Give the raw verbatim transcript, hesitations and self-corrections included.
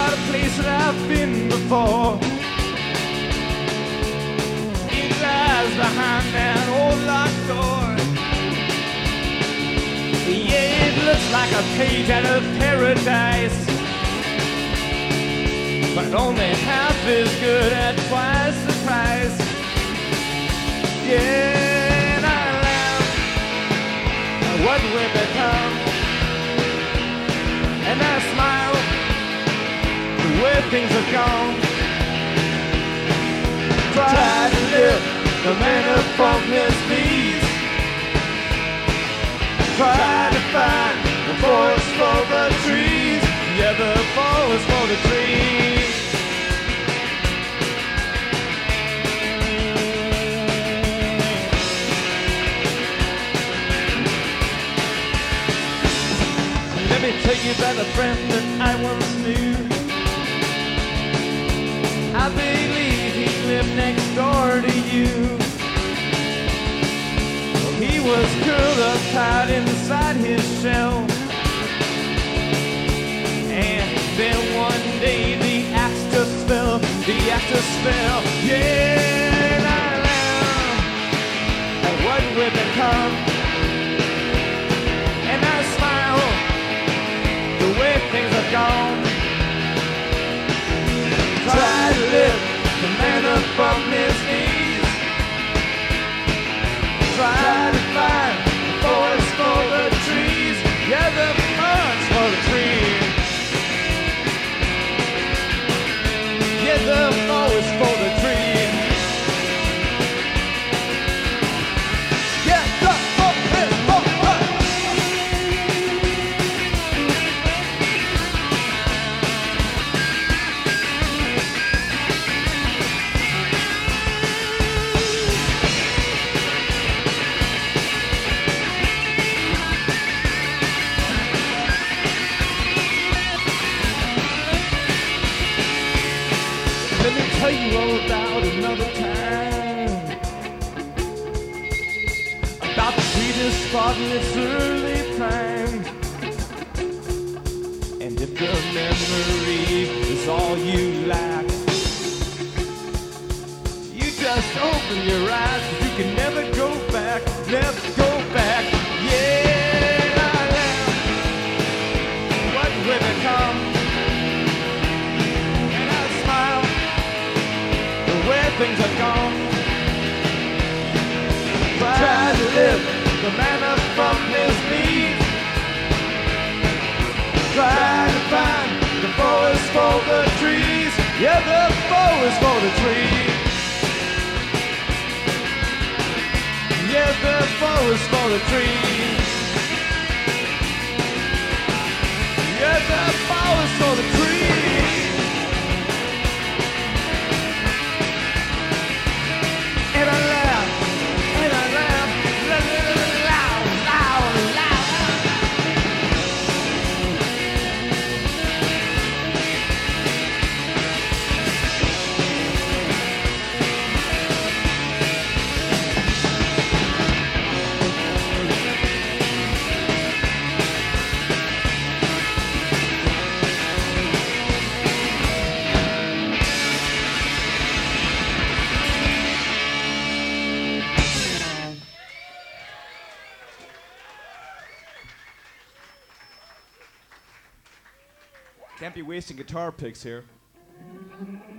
about a place that I've been before. It lies behind that old locked door. Yeah, it looks like a page out of paradise, but only half as good at twice the price. Yeah, and I laugh at what we've become, and I smile the way things have gone. Try to live the man upon his knees. Try to find the forest for the trees. Yeah, the forest for the trees. Let me tell you about a friend that I once knew. I believe he lived next door to you. He was curled up tight inside his shell, and then one day the axe just fell, the axe just fell. Yeah, and I laugh at what we've become, and I smile the way things have gone. Try to live the man up from his knees. Try to find the forest for the trees. Yeah, the forest for the trees. Yeah, the forest for the trees. Yeah, the forest for the Let me tell you all about another time, about the sweetest spot in its early prime. And if the memory is all you lack, you just open your eyes, 'cause you can never go back, never go back. Yeah, I laugh what we've become, and I smile where things are gone. Try to live the man up from his knees. Try to find the forest for the trees. Yeah, the forest for the trees. Yeah, the forest for the trees. Yeah, the forest for the trees. And I laugh, and I laugh, loud, loud, loud. Can't be wasting guitar picks here.